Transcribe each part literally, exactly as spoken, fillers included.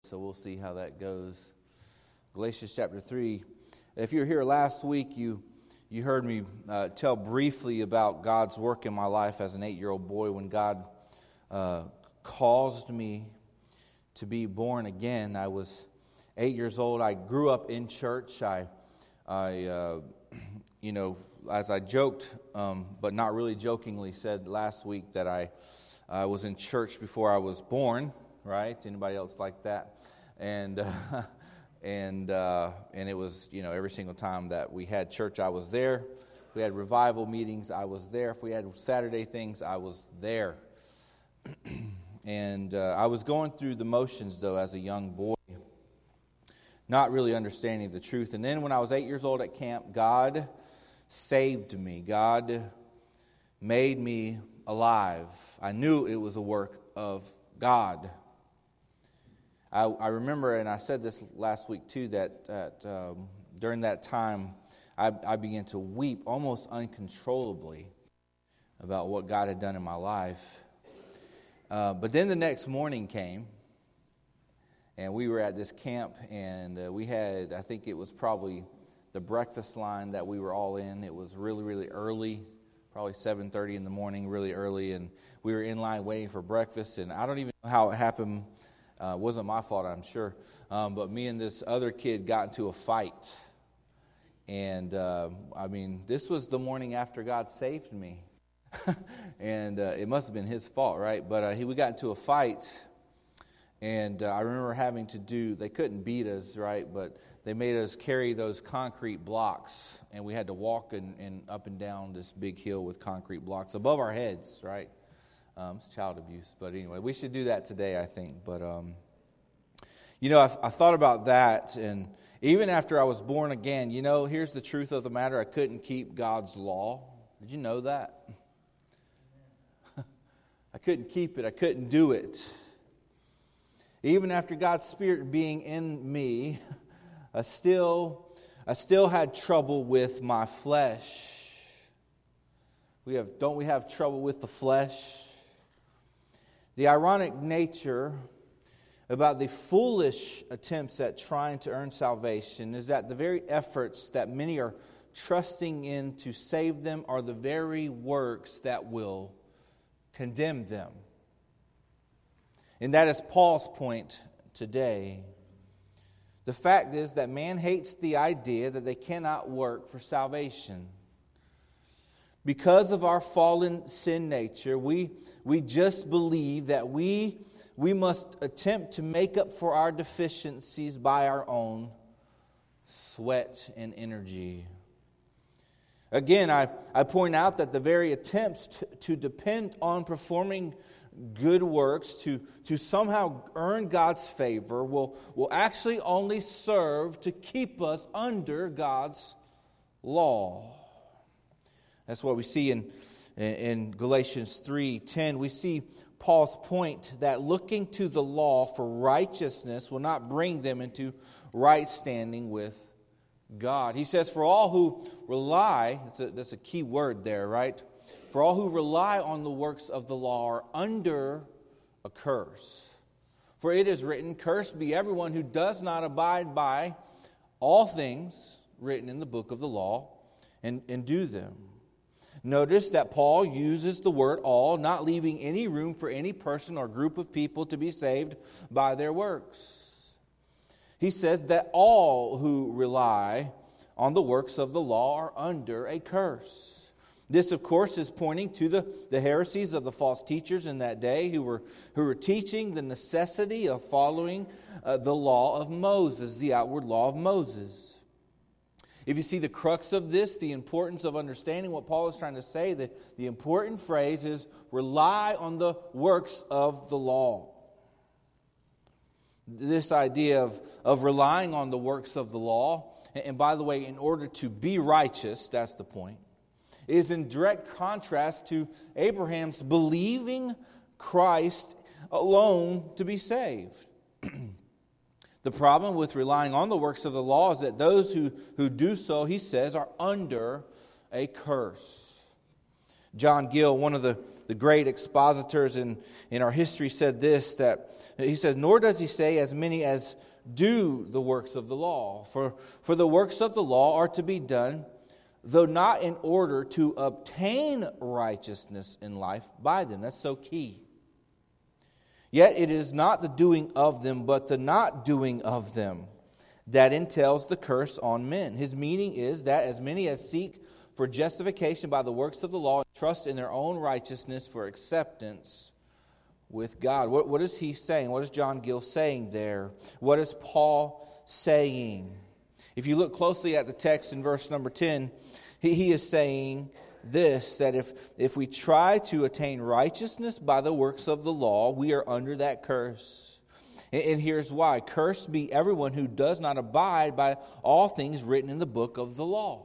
so we'll see how that goes. Galatians chapter three. If you were here last week, you you heard me uh, tell briefly about God's work in my life as an eight-year-old boy when God uh, caused me to be born again. I was eight years old. I grew up in church. I, I, uh, you know, as I joked, um, but not really jokingly, said last week that I, I was in church before I was born. Right? Anybody else like that? And uh, and uh, and it was, you know, every single time that we had church, I was there. If we had revival meetings, I was there. If we had Saturday things, I was there. And uh, I was going through the motions, though, as a young boy, not really understanding the truth. And then when I was eight years old at camp, God saved me. God made me alive. I knew it was a work of God. I, I remember, and I said this last week too, that, that um, during that time, I, I began to weep almost uncontrollably about what God had done in my life. Uh, but then the next morning came, and we were at this camp, and uh, we had, I think it was probably the breakfast line that we were all in. It was really, really early, probably seven thirty in the morning, really early, and we were in line waiting for breakfast, and I don't even know how it happened. Uh, it wasn't my fault, I'm sure, um, but me and this other kid got into a fight, and uh, I mean, this was the morning after God saved me, and uh, it must have been his fault, right? But uh, he, we got into a fight, and uh, I remember having to do, they couldn't beat us, right, but they made us carry those concrete blocks, and we had to walk and, and up and down this big hill with concrete blocks above our heads, right? Um, it's child abuse, but anyway, we should do that today, I think. But, um, you know, I, I thought about that, and even after I was born again, you know, here's the truth of the matter. I couldn't keep God's law. Did you know that? I couldn't keep it. I couldn't do it. Even after God's Spirit being in me, I still, I still had trouble with my flesh. We have, don't we have trouble with the flesh? The ironic nature about the foolish attempts at trying to earn salvation is that the very efforts that many are trusting in to save them are the very works that will condemn them. And that is Paul's point today. The fact is that man hates the idea that they cannot work for salvation. Because of our fallen sin nature, we, we just believe that we, we must attempt to make up for our deficiencies by our own sweat and energy. Again, I, I point out that the very attempts to, to depend on performing good works to, to somehow earn God's favor will, will actually only serve to keep us under God's law. That's what we see in, in Galatians three ten. We see Paul's point that looking to the law for righteousness will not bring them into right standing with God. He says, for all who rely, that's a, that's a key word there, right? For all who rely on the works of the law are under a curse. For it is written, cursed be everyone who does not abide by all things written in the book of the law and, and do them. Notice that Paul uses the word all, not leaving any room for any person or group of people to be saved by their works. He says that all who rely on the works of the law are under a curse. This, of course, is pointing to the, the heresies of the false teachers in that day who were, who were teaching the necessity of following uh, the law of Moses, the outward law of Moses. If you see the crux of this, the importance of understanding what Paul is trying to say, the, the important phrase is rely on the works of the law. This idea of, of relying on the works of the law, and by the way, in order to be righteous, that's the point, is in direct contrast to Abraham's believing Christ alone to be saved. The problem with relying on the works of the law is that those who, who do so, he says, are under a curse. John Gill, one of the, the great expositors in, in our history, said this, that he says, nor does he say as many as do the works of the law. For, for the works of the law are to be done, though not in order to obtain righteousness in life by them. That's so key. Yet it is not the doing of them, but the not doing of them that entails the curse on men. His meaning is that as many as seek for justification by the works of the law, trust in their own righteousness for acceptance with God. What, what is he saying? What is John Gill saying there? What is Paul saying? If you look closely at the text in verse number ten, he, he is saying this, that if, if we try to attain righteousness by the works of the law, we are under that curse. And, and here's why. Cursed be everyone who does not abide by all things written in the book of the law.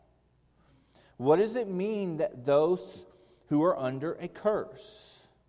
What does it mean that those who are under a curse?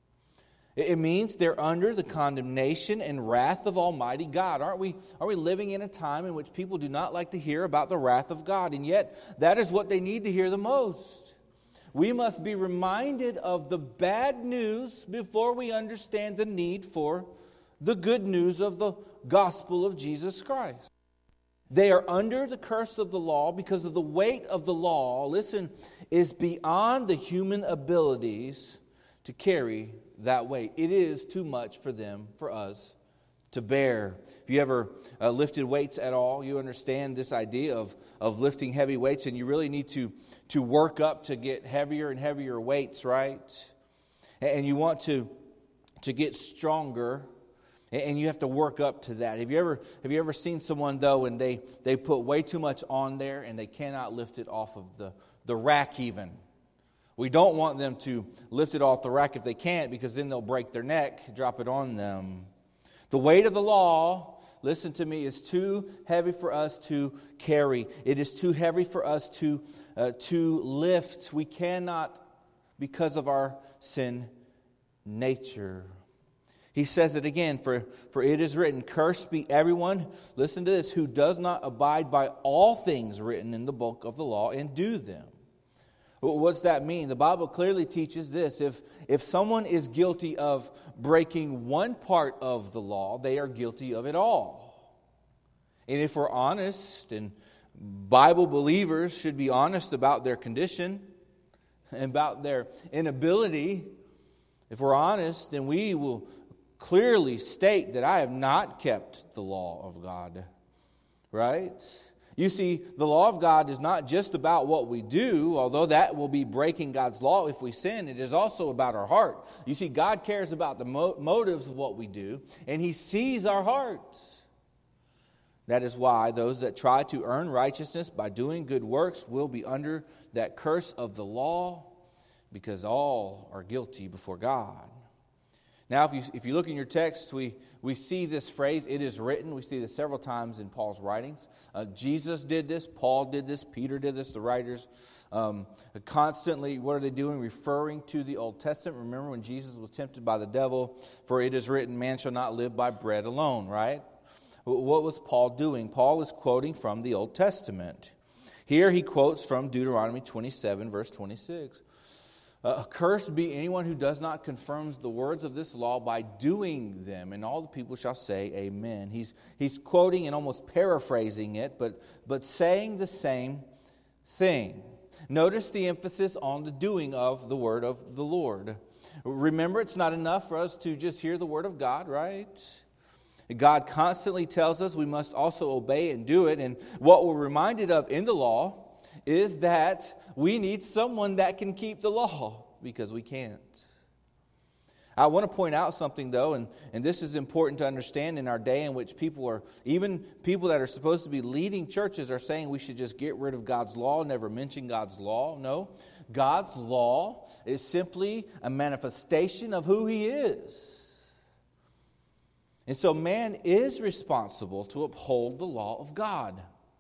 It means they're under the condemnation and wrath of Almighty God. Aren't we, are we living in a time in which people do not like to hear about the wrath of God? And yet, that is what they need to hear the most. We must be reminded of the bad news before we understand the need for the good news of the gospel of Jesus Christ. They are under the curse of the law because of the weight of the law, listen, is beyond the human abilities to carry that weight. It is too much for them, for us, to bear. If you ever uh, lifted weights at all, you understand this idea of, of lifting heavy weights, and you really need to, to work up to get heavier and heavier weights, right? And you want to, to get stronger, and you have to work up to that. Have you ever have you ever seen someone, though, and they, they put way too much on there and they cannot lift it off of the, the rack even? We don't want them to lift it off the rack if they can't, because then they'll break their neck, drop it on them. The weight of the law, listen to me, is too heavy for us to carry. It is too heavy for us to, uh, to lift. We cannot, because of our sin nature. He says it again, for, for it is written, cursed be everyone, listen to this, who does not abide by all things written in the book of the law and do them. What's that mean? The Bible clearly teaches this. If, if someone is guilty of breaking one part of the law, they are guilty of it all. And if we're honest, and Bible believers should be honest about their condition and about their inability, if we're honest, then we will clearly state that I have not kept the law of God. Right? You see, the law of God is not just about what we do, although that will be breaking God's law if we sin. It is also about our heart. You see, God cares about the mo- motives of what we do, and He sees our hearts. That is why those that try to earn righteousness by doing good works will be under that curse of the law, because all are guilty before God. Now, if you if you look in your text, we, we see this phrase, it is written. We see this several times in Paul's writings. Uh, Jesus did this, Paul did this, Peter did this, the writers. Um, constantly, what are they doing? Referring to the Old Testament. Remember when Jesus was tempted by the devil, for it is written, man shall not live by bread alone, right? What was Paul doing? Paul is quoting from the Old Testament. Here he quotes from Deuteronomy twenty-seven, verse twenty-six. Uh, Cursed be anyone who does not confirm the words of this law by doing them. And all the people shall say amen. He's he's quoting and almost paraphrasing it, but, but saying the same thing. Notice the emphasis on the doing of the word of the Lord. Remember, it's not enough for us to just hear the word of God, right? God constantly tells us we must also obey and do it. And what we're reminded of in the law is that we need someone that can keep the law, because we can't. I want to point out something, though, and, and this is important to understand in our day in which people are, even people that are supposed to be leading churches are saying we should just get rid of God's law, never mention God's law. No, God's law is simply a manifestation of who He is. And so man is responsible to uphold the law of God.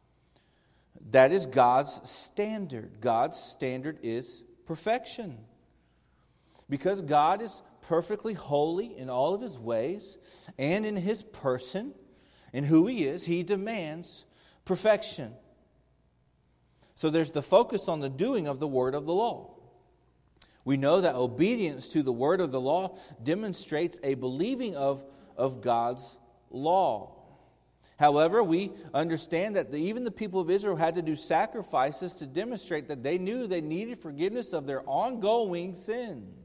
That is God's standard. God's standard is perfection. Because God is perfectly holy in all of His ways and in His person, in who He is, He demands perfection. So there's the focus on the doing of the word of the law. We know that obedience to the word of the law demonstrates a believing of, of God's law. However, we understand that the, even the people of Israel had to do sacrifices to demonstrate that they knew they needed forgiveness of their ongoing sins.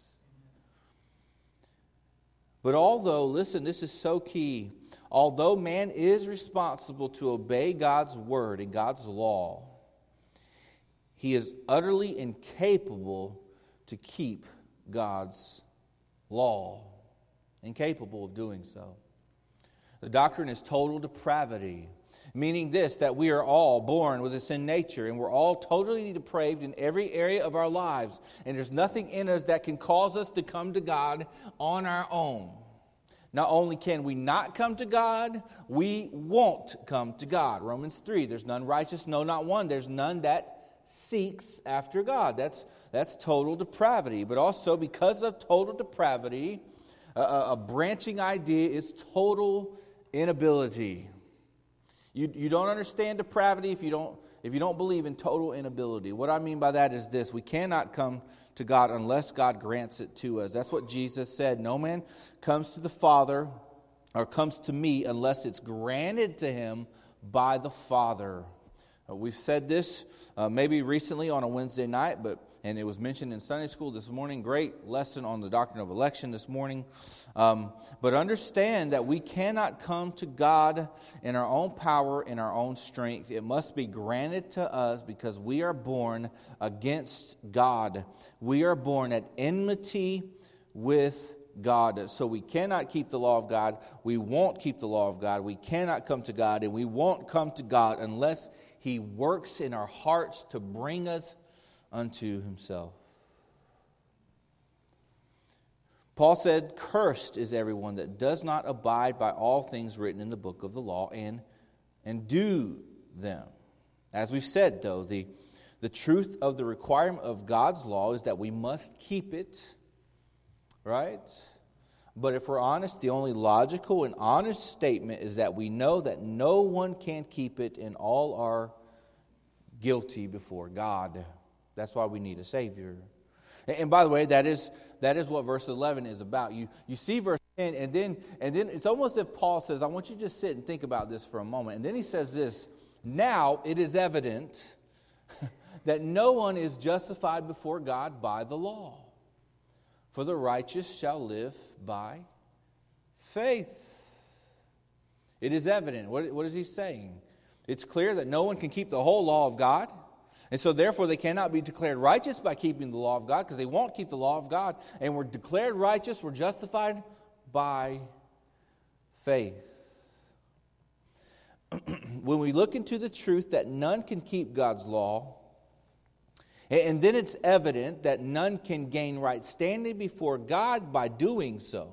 But although, listen, this is so key, although man is responsible to obey God's word and God's law, he is utterly incapable to keep God's law. Incapable of doing so. The doctrine is total depravity, meaning this, that we are all born with a sin nature, and we're all totally depraved in every area of our lives, and there's nothing in us that can cause us to come to God on our own. Not only can we not come to God, we won't come to God. Romans three, there's none righteous, no, not one. There's none that seeks after God. That's, that's total depravity. But also, because of total depravity, a, a branching idea is total inability. You, you don't understand depravity if you don't, if you don't believe in total inability. What I mean by that is this: we cannot come to God unless God grants it to us. That's what Jesus said. No man comes to the Father or comes to me unless it's granted to him by the Father. Uh, we've said this uh, maybe recently on a Wednesday night, but and it was mentioned in Sunday school this morning. Great lesson on the doctrine of election this morning. Um, but understand that we cannot come to God in our own power, in our own strength. It must be granted to us because we are born against God. We are born at enmity with God. So we cannot keep the law of God. We won't keep the law of God. We cannot come to God, and we won't come to God unless He works in our hearts to bring us unto Himself. Paul said, "Cursed is everyone that does not abide by all things written in the book of the law and, and do them." As we've said, though, the, the truth of the requirement of God's law is that we must keep it, right? But if we're honest, the only logical and honest statement is that we know that no one can keep it, and all are guilty before God. That's why we need a Savior. And, and by the way, that is that is what verse eleven is about. You you see verse ten, and then and then it's almost as if Paul says, I want you to just sit and think about this for a moment. And then he says this: now it is evident that no one is justified before God by the law. For the righteous shall live by faith. It is evident. What, what is he saying? It's clear that no one can keep the whole law of God. And so therefore they cannot be declared righteous by keeping the law of God, because they won't keep the law of God. And we're declared righteous, we're justified by faith. When we look into the truth that none can keep God's law, and then it's evident that none can gain right standing before God by doing so,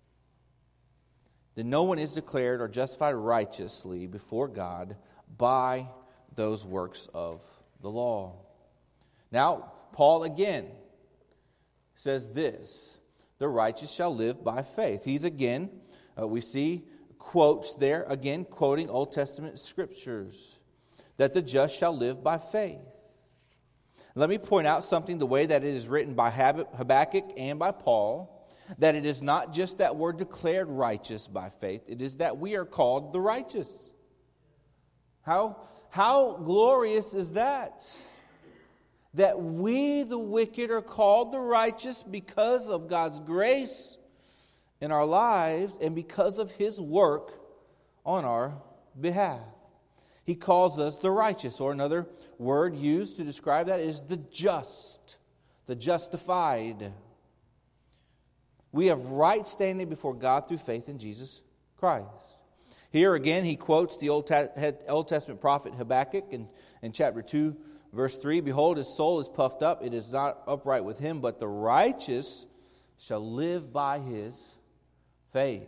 then no one is declared or justified righteously before God by those works of the law. Now, Paul again says this: the righteous shall live by faith. He's again, uh, we see quotes there, again quoting Old Testament scriptures, that the just shall live by faith. Let me point out something, the way that it is written by Habakkuk and by Paul, that it is not just that we're declared righteous by faith, it is that we are called the righteous. How, how glorious is that? That we, the wicked, are called the righteous because of God's grace in our lives and because of His work on our behalf. He calls us the righteous, or another word used to describe that is the just, the justified. We have right standing before God through faith in Jesus Christ. Here again, he quotes the Old, Old Testament prophet Habakkuk in, in chapter two, verse three. Behold, his soul is puffed up, it is not upright with him, but the righteous shall live by his faith.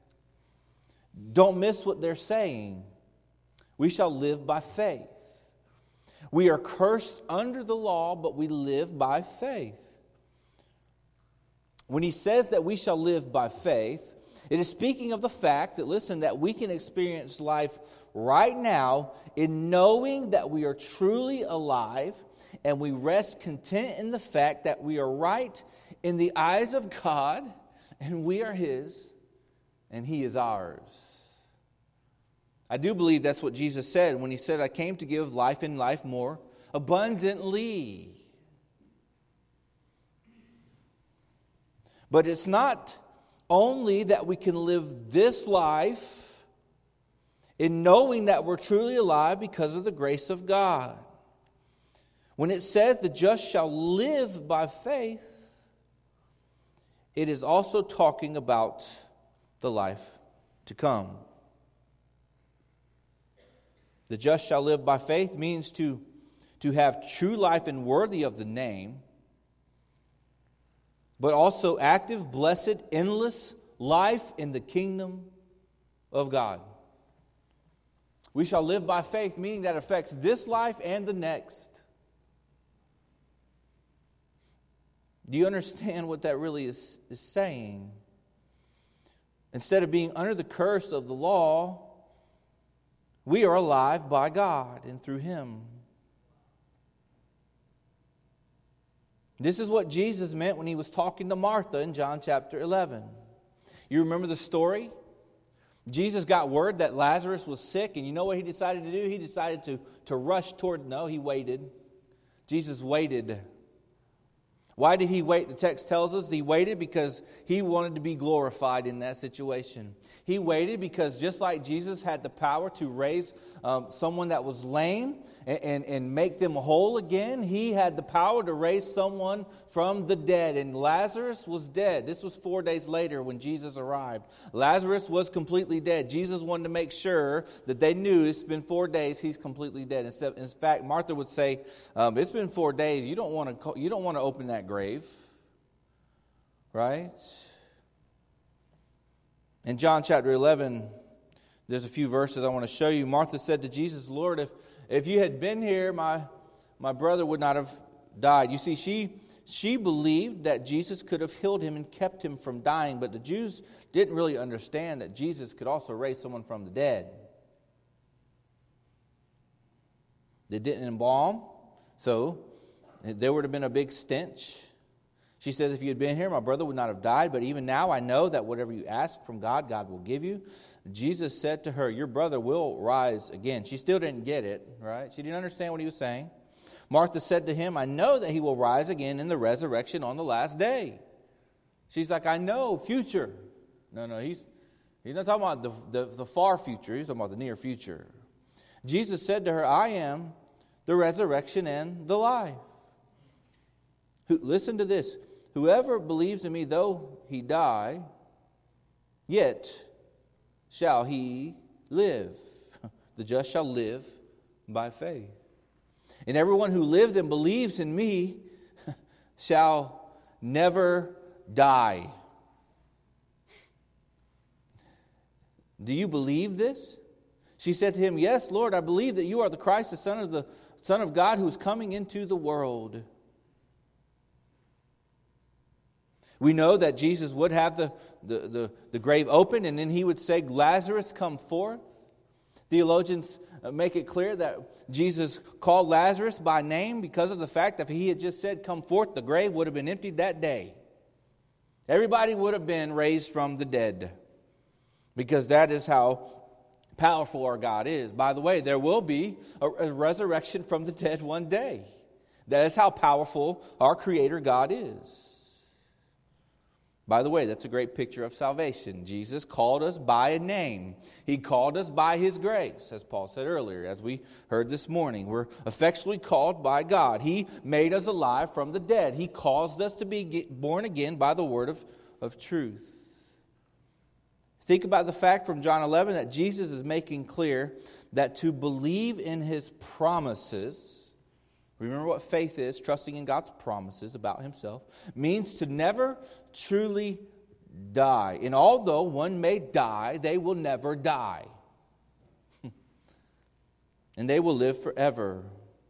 Don't miss what they're saying. We shall live by faith. We are cursed under the law, but we live by faith. When he says that we shall live by faith, it is speaking of the fact that, listen, that we can experience life right now in knowing that we are truly alive and we rest content in the fact that we are right in the eyes of God, and we are His, and He is ours. I do believe that's what Jesus said when He said, I came to give life and life more abundantly. But it's not only that we can live this life in knowing that we're truly alive because of the grace of God. When it says the just shall live by faith, it is also talking about the life to come. The just shall live by faith means to, to have true life and worthy of the name, but also active, blessed, endless life in the kingdom of God. We shall live by faith, meaning that affects this life and the next. Do you understand what that really is, is saying? Instead of being under the curse of the law, we are alive by God and through Him. This is what Jesus meant when He was talking to Martha in John chapter eleven. You remember the story? Jesus got word that Lazarus was sick, and you know what He decided to do? He decided to, to rush toward, no, He waited. Jesus waited. Why did He wait? The text tells us He waited because He wanted to be glorified in that situation. He waited because just like Jesus had the power to raise um, someone that was lame and, and, and make them whole again, He had the power to raise someone from the dead. And Lazarus was dead. This was four days later when Jesus arrived. Lazarus was completely dead. Jesus wanted to make sure that they knew it's been four days, he's completely dead. Instead, in fact, Martha would say, um, it's been four days. You don't want to, you don't want to open that grave. Right? In John chapter eleven, there's a few verses I want to show you. Martha said to Jesus, Lord, if, if you had been here, my, my brother would not have died. You see, she, she believed that Jesus could have healed him and kept him from dying, but the Jews didn't really understand that Jesus could also raise someone from the dead. They didn't embalm, so there would have been a big stench. She says, if you had been here, my brother would not have died. But even now I know that whatever you ask from God, God will give you. Jesus said to her, your brother will rise again. She still didn't get it, right? She didn't understand what He was saying. Martha said to Him, I know that he will rise again in the resurrection on the last day. She's like, I know, future. No, no, he's, he's not talking about the, the, the far future. He's talking about the near future. Jesus said to her, I am the resurrection and the life. Who, listen to this. Whoever believes in me, though he die, yet shall he live. The just shall live by faith. And everyone who lives and believes in me shall never die. Do you believe this? She said to him, yes, Lord, I believe that you are the Christ, the Son of the Son of God, who is coming into the world. We know that Jesus would have the, the, the, the grave open, and then He would say, Lazarus, come forth. Theologians make it clear that Jesus called Lazarus by name because of the fact that if He had just said, come forth, the grave would have been emptied that day. Everybody would have been raised from the dead, because that is how powerful our God is. By the way, there will be a, a resurrection from the dead one day. That is how powerful our Creator God is. By the way, that's a great picture of salvation. Jesus called us by a name. He called us by His grace, as Paul said earlier, as we heard this morning. We're effectually called by God. He made us alive from the dead. He caused us to be born again by the word of, of truth. Think about the fact from John eleven that Jesus is making clear that to believe in His promises, remember what faith is, trusting in God's promises about Himself, means to never truly die. And although one may die, they will never die. And they will live forever.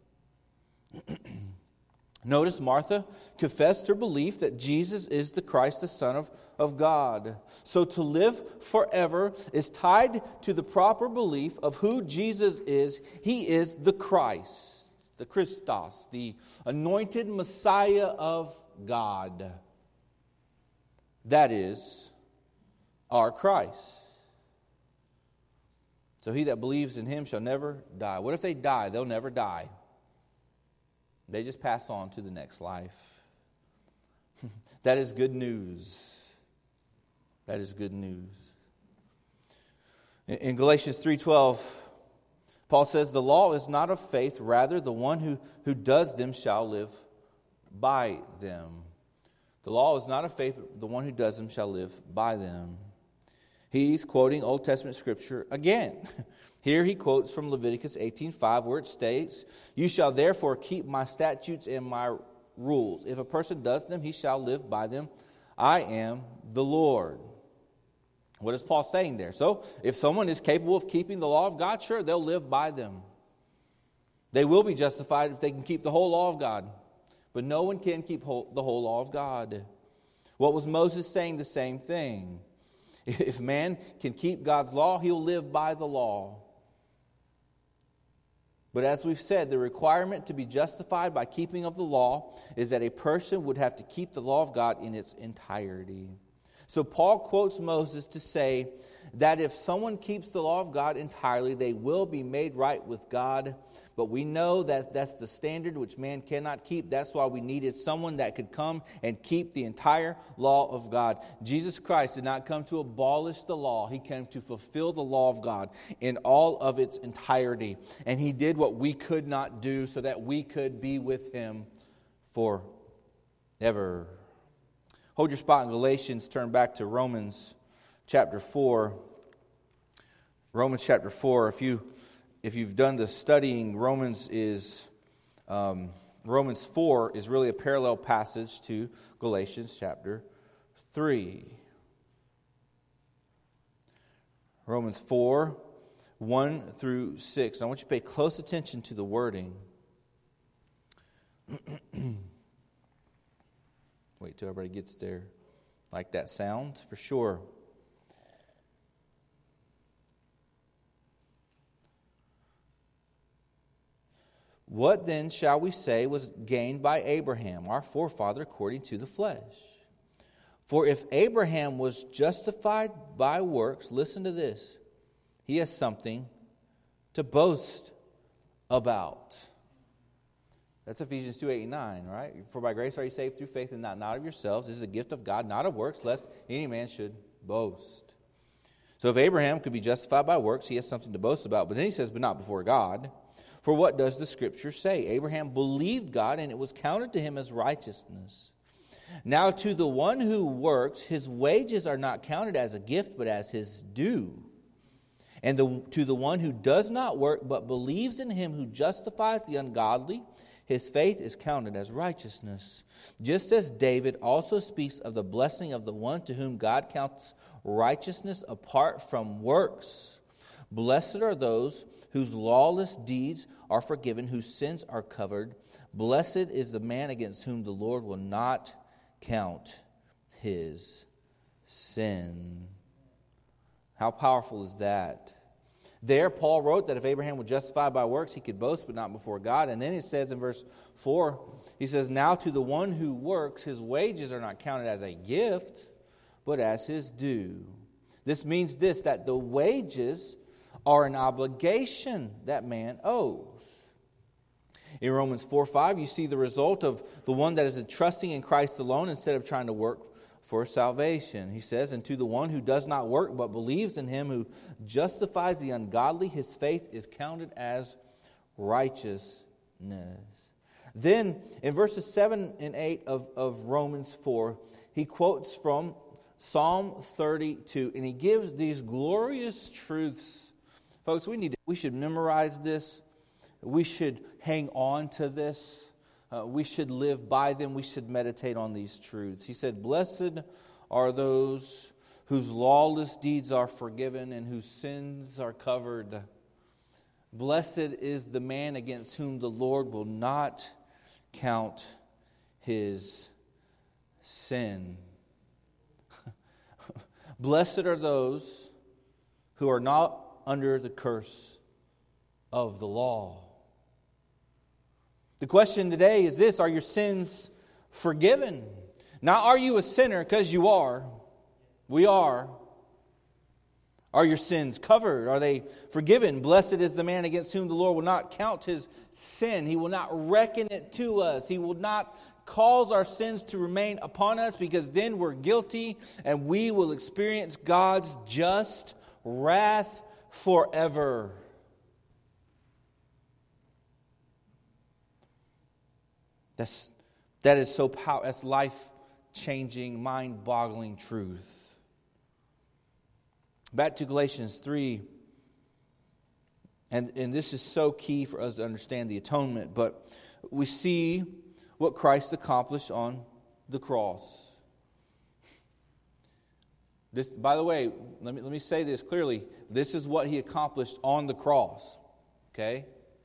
Notice Martha confessed her belief that Jesus is the Christ, the Son of, of God. So to live forever is tied to the proper belief of who Jesus is. He is the Christ. the Christos, the anointed Messiah of God. That is our Christ. So he that believes in him shall never die. What if they die? They'll never die. They just pass on to the next life. That is good news. That is good news. In Galatians three twelve, Paul says, the law is not of faith, rather the one who, who does them shall live by them. The law is not of faith, but the one who does them shall live by them. He's quoting Old Testament scripture again. Here he quotes from Leviticus eighteen five, where it states, you shall therefore keep my statutes and my rules. If a person does them, he shall live by them. I am the Lord. What is Paul saying there? So, if someone is capable of keeping the law of God, sure, they'll live by them. They will be justified if they can keep the whole law of God. But no one can keep whole, the whole law of God. What was Moses saying? The same thing. If man can keep God's law, he'll live by the law. But as we've said, the requirement to be justified by keeping of the law is that a person would have to keep the law of God in its entirety. So Paul quotes Moses to say that if someone keeps the law of God entirely, they will be made right with God. But we know that that's the standard which man cannot keep. That's why we needed someone that could come and keep the entire law of God. Jesus Christ did not come to abolish the law. He came to fulfill the law of God in all of its entirety. And he did what we could not do so that we could be with him forever. Hold your spot in Galatians. Turn back to Romans chapter four. Romans chapter four. If you if you've done the studying, Romans is um, Romans four is really a parallel passage to Galatians chapter three. Romans four, one through six. I want you to pay close attention to the wording. Wait till everybody gets there. Like that sound? For sure. What then shall we say was gained by Abraham, our forefather, according to the flesh? For if Abraham was justified by works, listen to this, he has something to boast about. That's Ephesians two, eight, and nine, right? For by grace are you saved through faith, and not, not of yourselves. This is a gift of God, not of works, lest any man should boast. So if Abraham could be justified by works, he has something to boast about. But then he says, but not before God. For what does the Scripture say? Abraham believed God, and it was counted to him as righteousness. Now to the one who works, his wages are not counted as a gift, but as his due. And the, to the one who does not work, but believes in him who justifies the ungodly, his faith is counted as righteousness. Just as David also speaks of the blessing of the one to whom God counts righteousness apart from works. Blessed are those whose lawless deeds are forgiven, whose sins are covered. Blessed is the man against whom the Lord will not count his sin. How powerful is that? There, Paul wrote that if Abraham was justified by works, he could boast, but not before God. And then it says in verse four, he says, now to the one who works, his wages are not counted as a gift, but as his due. This means this, that the wages are an obligation that man owes. In Romans four five, you see the result of the one that is trusting in Christ alone instead of trying to work for salvation. He says, and to the one who does not work but believes in him who justifies the ungodly, his faith is counted as righteousness. Then in verses seven and eight of, of Romans four, he quotes from Psalm thirty-two, and he gives these glorious truths. Folks, we need to, we should memorize this. We should hang on to this. Uh, we should live by them. We should meditate on these truths. He said, blessed are those whose lawless deeds are forgiven and whose sins are covered. Blessed is the man against whom the Lord will not count his sin. Blessed are those who are not under the curse of the law. The question today is this: are your sins forgiven? Not are you a sinner, because you are. We are. Are your sins covered? Are they forgiven? Blessed is the man against whom the Lord will not count his sin. He will not reckon it to us. He will not cause our sins to remain upon us, because then we're guilty and we will experience God's just wrath forever. That's, that is so powerful. That's life-changing, mind-boggling truth. Back to Galatians three. And, and this is so key for us to understand the atonement. But we see what Christ accomplished on the cross. This, by the way, let me, let me say this clearly. This is what He accomplished on the cross. Okay?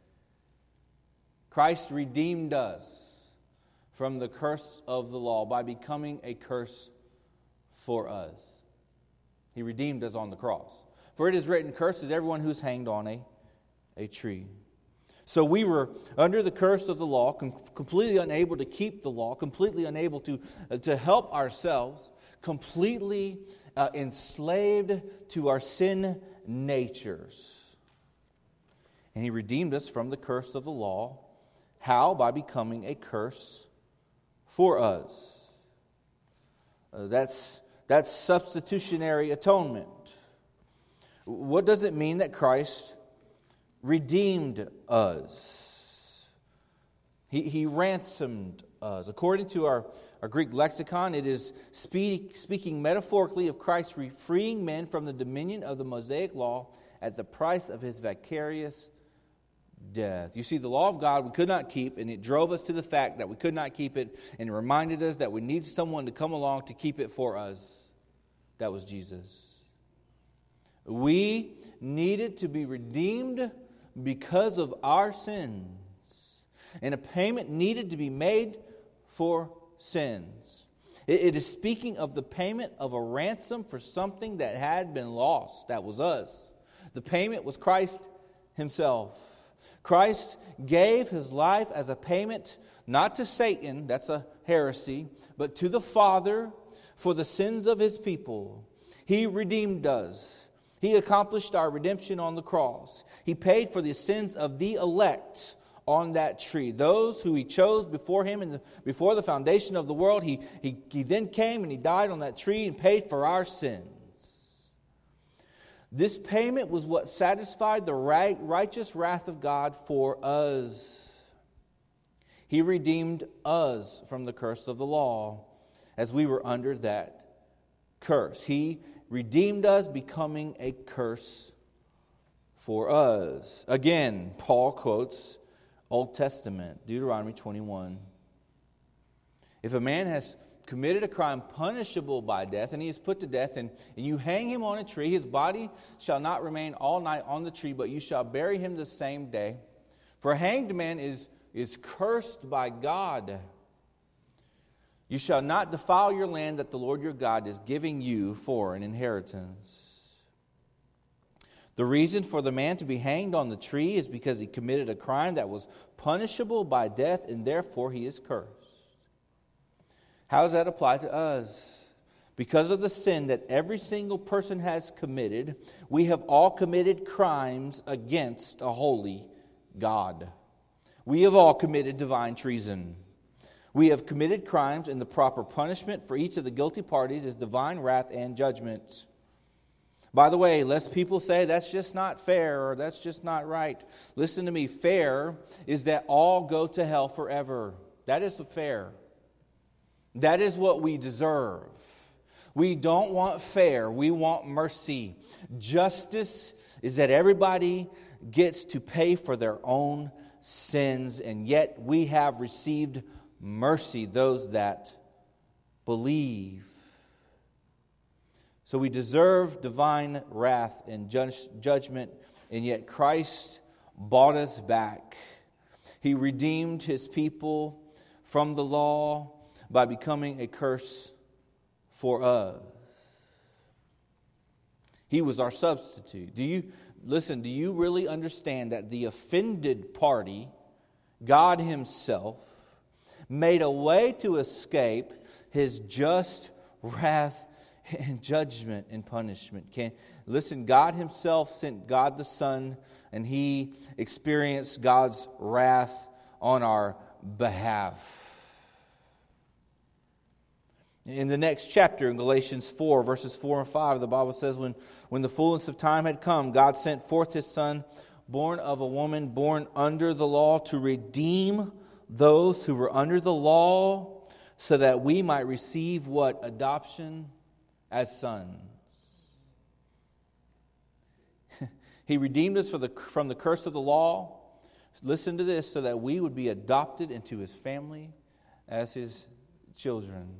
Christ redeemed us from the curse of the law by becoming a curse for us. He redeemed us on the cross. For it is written, cursed is everyone who is hanged on a, a tree. So we were under the curse of the law, com- completely unable to keep the law, completely unable to, uh, to help ourselves, completely uh, enslaved to our sin natures. And He redeemed us from the curse of the law. How? By becoming a curse for us. Uh, that's, that's substitutionary atonement. What does it mean that Christ redeemed us? He, he ransomed us. According to our, our Greek lexicon, it is speak, speaking metaphorically of Christ freeing men from the dominion of the Mosaic law at the price of His vicarious death. You see, the law of God we could not keep, and it drove us to the fact that we could not keep it, and it reminded us that we need someone to come along to keep it for us. That was Jesus. We needed to be redeemed because of our sins, and a payment needed to be made for sins. It, it is speaking of the payment of a ransom for something that had been lost. That was us. The payment was Christ Himself. Christ gave His life as a payment, not to Satan, that's a heresy, but to the Father for the sins of His people. He redeemed us. He accomplished our redemption on the cross. He paid for the sins of the elect on that tree. Those who He chose before Him and before the foundation of the world, he, he, he then came and He died on that tree and paid for our sins. This payment was what satisfied the right, righteous wrath of God for us. He redeemed us from the curse of the law as we were under that curse. He redeemed us, becoming a curse for us. Again, Paul quotes Old Testament, Deuteronomy twenty-one. If a man has committed a crime punishable by death, and he is put to death, and, and you hang him on a tree, his body shall not remain all night on the tree, but you shall bury him the same day. For a hanged man is, is cursed by God. You shall not defile your land that the Lord your God is giving you for an inheritance. The reason for the man to be hanged on the tree is because he committed a crime that was punishable by death, and therefore he is cursed. How does that apply to us? Because of the sin that every single person has committed, we have all committed crimes against a holy God. We have all committed divine treason. We have committed crimes, and the proper punishment for each of the guilty parties is divine wrath and judgment. By the way, lest people say that's just not fair or that's just not right. Listen to me. Fair is that all go to hell forever. That is fair. That is what we deserve. We don't want fair. We want mercy. Justice is that everybody gets to pay for their own sins, and yet we have received mercy, those that believe. So we deserve divine wrath and judge, judgment, and yet Christ bought us back. He redeemed His people from the law by becoming a curse for us. He was our substitute. Do you listen, do you really understand that the offended party God Himself, made a way to escape His just wrath and judgment and punishment. Can, listen, God Himself sent God the Son, and He experienced God's wrath on our behalf. In the next chapter, in Galatians four, verses four and five, the Bible says, when, when the fullness of time had come, God sent forth His Son, born of a woman, born under the law, to redeem those who were under the law, so that we might receive what? Adoption as sons. He redeemed us for the, from the curse of the law. Listen to this, so that we would be adopted into His family as His children.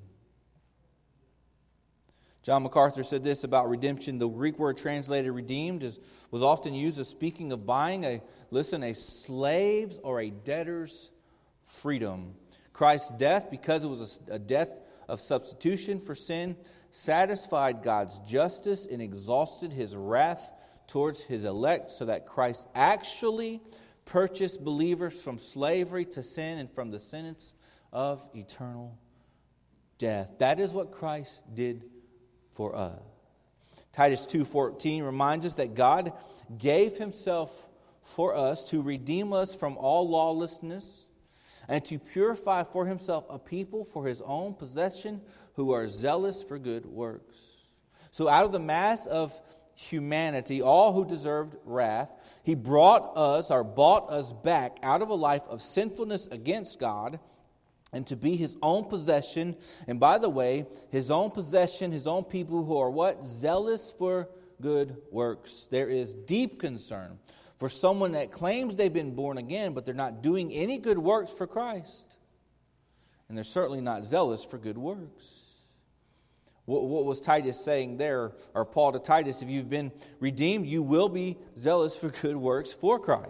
John MacArthur said this about redemption. The Greek word translated redeemed is, was often used as speaking of buying a, listen, a slave's or a debtor's freedom. Christ's death, because it was a, a death of substitution for sin, satisfied God's justice and exhausted His wrath towards His elect, so that Christ actually purchased believers from slavery to sin and from the sentence of eternal death. That is what Christ did for us. Titus two fourteen reminds us that God gave Himself for us to redeem us from all lawlessness and to purify for Himself a people for His own possession who are zealous for good works. So out of the mass of humanity, all who deserved wrath, He brought us or bought us back out of a life of sinfulness against God, and to be His own possession. And by the way, His own possession, His own people who are what? Zealous for good works. There is deep concern for someone that claims they've been born again, but they're not doing any good works for Christ. And they're certainly not zealous for good works. What, what was Titus saying there, or Paul to Titus? If you've been redeemed, you will be zealous for good works for Christ.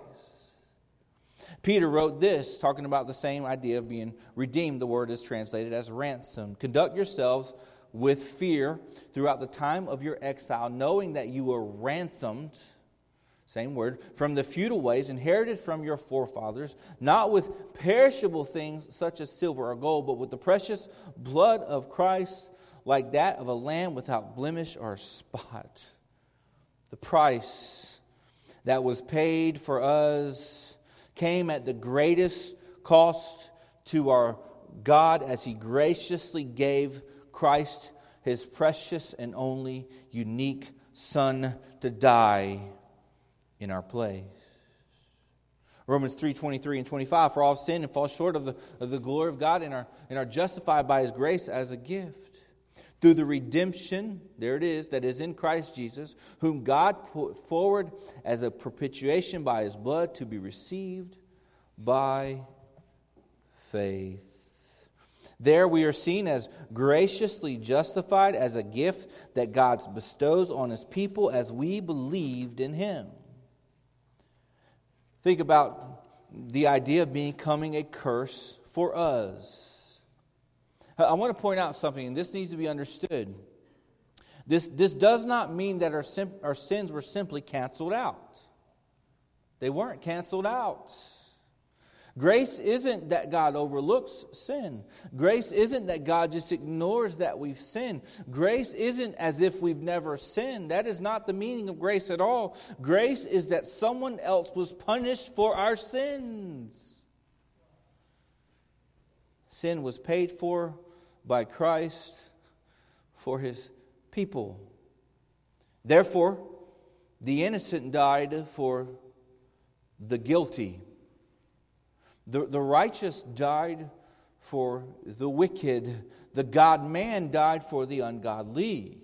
Peter wrote this, talking about the same idea of being redeemed. The word is translated as ransom. Conduct yourselves with fear throughout the time of your exile, knowing that you were ransomed, same word, from the futile ways inherited from your forefathers, not with perishable things such as silver or gold, but with the precious blood of Christ, like that of a lamb without blemish or spot. The price that was paid for us came at the greatest cost to our God, as He graciously gave Christ, His precious and only unique Son, to die in our place. Romans three twenty-three and twenty-five, for all have sinned and fall short of the, of the glory of God, and are, and are justified by His grace as a gift. Through the redemption, there it is, that is in Christ Jesus, whom God put forward as a propitiation by His blood to be received by faith. There we are seen as graciously justified as a gift that God bestows on His people as we believed in Him. Think about the idea of becoming a curse for us. I want to point out something, and this needs to be understood. This, this does not mean that our, sim, our sins were simply canceled out. They weren't canceled out. Grace isn't that God overlooks sin. Grace isn't that God just ignores that we've sinned. Grace isn't as if we've never sinned. That is not the meaning of grace at all. Grace is that someone else was punished for our sins. Sin was paid for by Christ for His people. Therefore, the innocent died for the guilty. The, the righteous died for the wicked. The God-man died for the ungodly.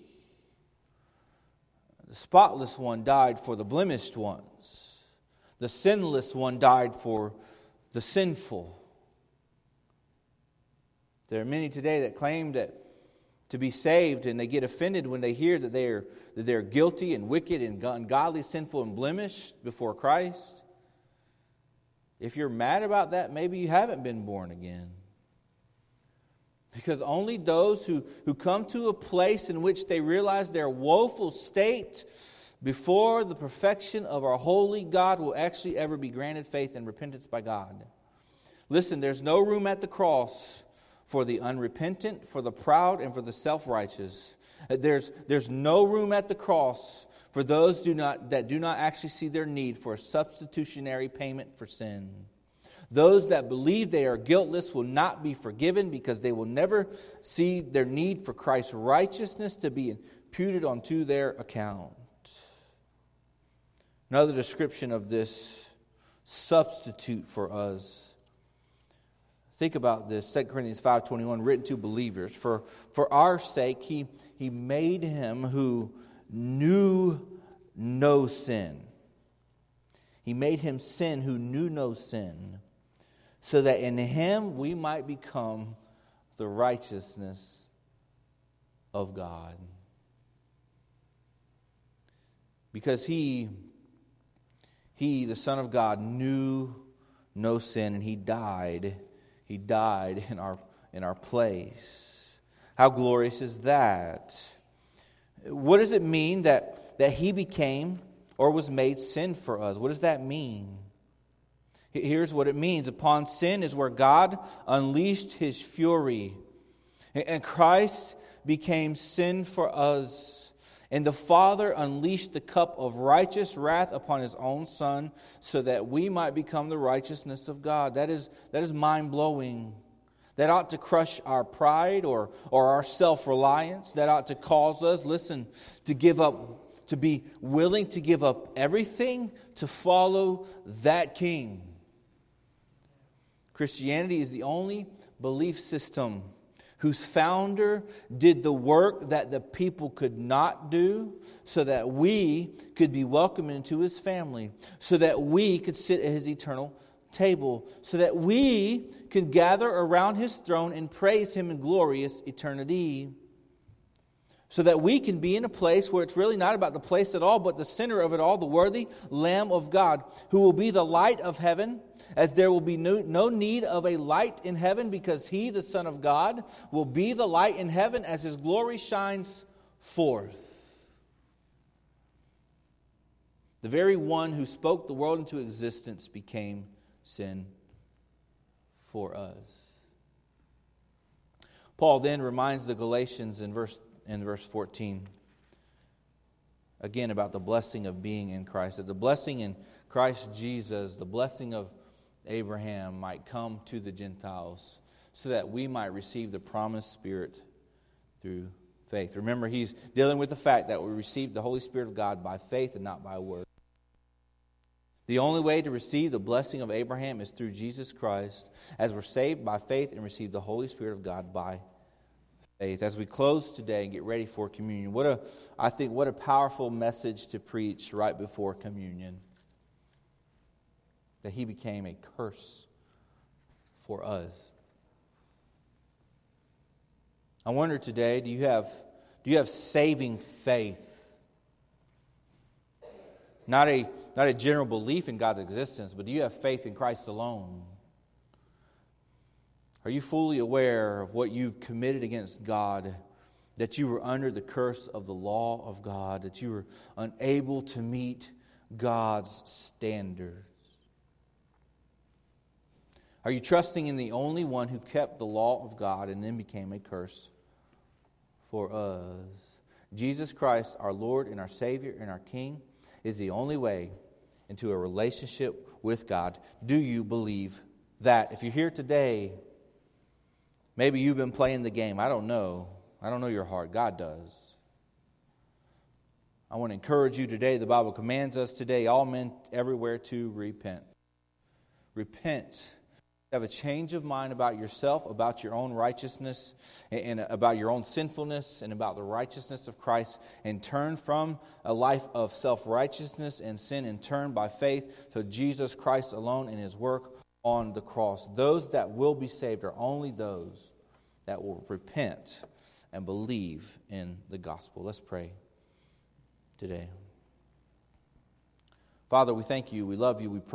The spotless one died for the blemished ones. The sinless one died for the sinful. There are many today that claim that to be saved, and they get offended when they hear that they are that they're guilty and wicked and ungodly, sinful and blemished before Christ. If you're mad about that, maybe you haven't been born again. Because only those who, who come to a place in which they realize their woeful state before the perfection of our holy God will actually ever be granted faith and repentance by God. Listen, there's no room at the cross for the unrepentant, for the proud, and for the self-righteous. There's, there's no room at the cross for those do not, that do not actually see their need for a substitutionary payment for sin. Those that believe they are guiltless will not be forgiven because they will never see their need for Christ's righteousness to be imputed onto their account. Another description of this substitute for us. Think about this, Second Corinthians five twenty-one, written to believers. For, for our sake, he, he made him who knew no sin. He made him sin who knew no sin, so that in him we might become the righteousness of God. Because he, he, the Son of God, knew no sin, and he died. He died in our in our place. How glorious is that? What does it mean that, that he became or was made sin for us? What does that mean? Here's what it means. Upon sin is where God unleashed his fury. And Christ became sin for us. And the Father unleashed the cup of righteous wrath upon his own Son so that we might become the righteousness of God. That is, that is mind-blowing. That ought to crush our pride or, or our self-reliance. That ought to cause us, listen, to give up, to be willing to give up everything to follow that King. Christianity is the only belief system whose founder did the work that the people could not do so that we could be welcomed into his family, so that we could sit at his eternal table, so that we could gather around his throne and praise him in glorious eternity, so that we can be in a place where it's really not about the place at all, but the center of it all, the worthy Lamb of God, who will be the light of heaven, as there will be no, no need of a light in heaven, because he, the Son of God, will be the light in heaven as his glory shines forth. The very one who spoke the world into existence became sin for us. Paul then reminds the Galatians in verse in verse fourteen, again about the blessing of being in Christ, that the blessing in Christ Jesus, the blessing of Abraham, might come to the Gentiles so that we might receive the promised Spirit through faith. Remember, he's dealing with the fact that we receive the Holy Spirit of God by faith and not by word. The only way to receive the blessing of Abraham is through Jesus Christ, as we're saved by faith and receive the Holy Spirit of God by faith. As we close today and get ready for communion, what a I think what a powerful message to preach right before communion. That he became a curse for us. I wonder today, do you have do you have saving faith? Not a not a general belief in God's existence, but do you have faith in Christ alone? Are you fully aware of what you've committed against God? That you were under the curse of the law of God, that you were unable to meet God's standards. Are you trusting in the only one who kept the law of God and then became a curse for us? Jesus Christ, our Lord and our Savior and our King, is the only way into a relationship with God. Do you believe that? If you're here today, maybe you've been playing the game. I don't know. I don't know your heart. God does. I want to encourage you today. The Bible commands us today, all men everywhere, to repent. Repent. Have a change of mind about yourself, about your own righteousness, and about your own sinfulness, and about the righteousness of Christ, and turn from a life of self-righteousness and sin, and turn by faith to Jesus Christ alone and his work on the cross. Those that will be saved are only those that will repent and believe in the gospel. Let's pray today. Father, we thank you. We love you. We pray.